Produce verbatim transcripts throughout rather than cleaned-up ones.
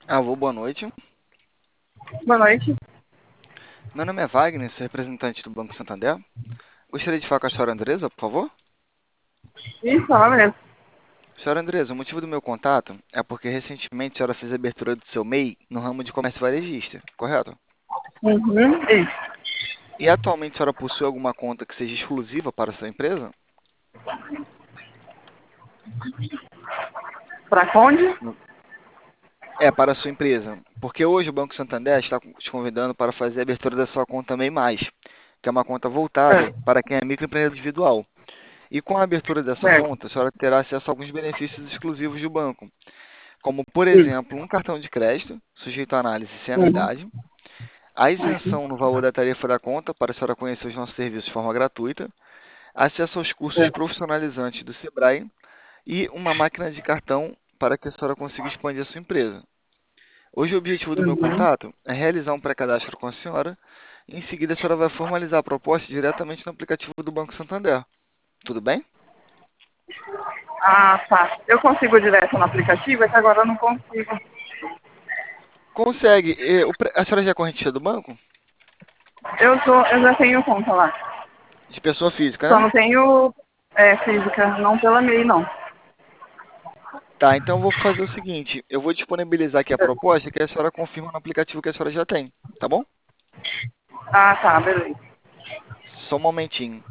Alô, boa noite. Boa noite. Meu nome é Wagner, sou representante do Banco Santander. Gostaria de falar com a senhora Andresa, por favor? Isso, fala mesmo. Senhora Andresa, o motivo do meu contato é porque recentemente a senhora fez a abertura do seu M E I no ramo de comércio varejista, correto? Uhum, isso. E atualmente a senhora possui alguma conta que seja exclusiva para a sua empresa? Pra onde? No- É, para a sua empresa. Porque hoje o Banco Santander está te convidando para fazer a abertura da sua conta M E I Mais, que é uma conta voltada É, para quem é microempreendedor individual. E com a abertura dessa certo. conta, a senhora terá acesso a alguns benefícios exclusivos do banco, como, por Isso. exemplo, um cartão de crédito, sujeito à análise sem Uhum, anuidade, a uhum, isenção no valor da tarifa da conta para a senhora conhecer os nossos serviços de forma gratuita, acesso aos cursos certo. profissionalizantes do Sebrae e uma máquina de cartão para que a senhora consiga expandir a sua empresa. Hoje o objetivo do meu Uhum. contato é realizar um pré-cadastro com a senhora e em seguida a senhora vai formalizar a proposta diretamente no aplicativo do Banco Santander. Tudo bem? Ah, tá. Eu consigo direto no aplicativo, é que agora eu não consigo. Consegue. E o pre- A senhora já é correntistas do banco? Eu, tô, eu já tenho conta lá. De pessoa física, Só né? não tenho é, física, não pela M E I, não. Tá, então eu vou fazer o seguinte, eu vou disponibilizar aqui a proposta que a senhora confirma no aplicativo que a senhora já tem, tá bom? Ah, tá, beleza. Só um momentinho.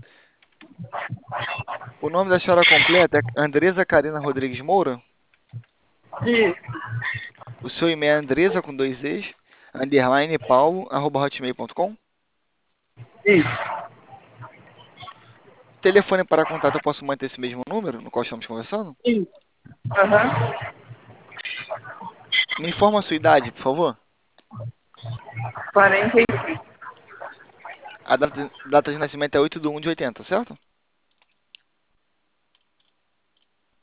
O nome da senhora completa é Andresa Carina Rodrigues Moura. Isso, O seu e-mail é andresa com dois e's, underline paulo, arroba hotmail ponto com. isso. Telefone para contato, eu posso manter esse mesmo número no qual estamos conversando? Isso. Aham. Me informa a sua idade, por favor. quarenta e cinco. A data, data de nascimento é oito de um de oitenta, certo?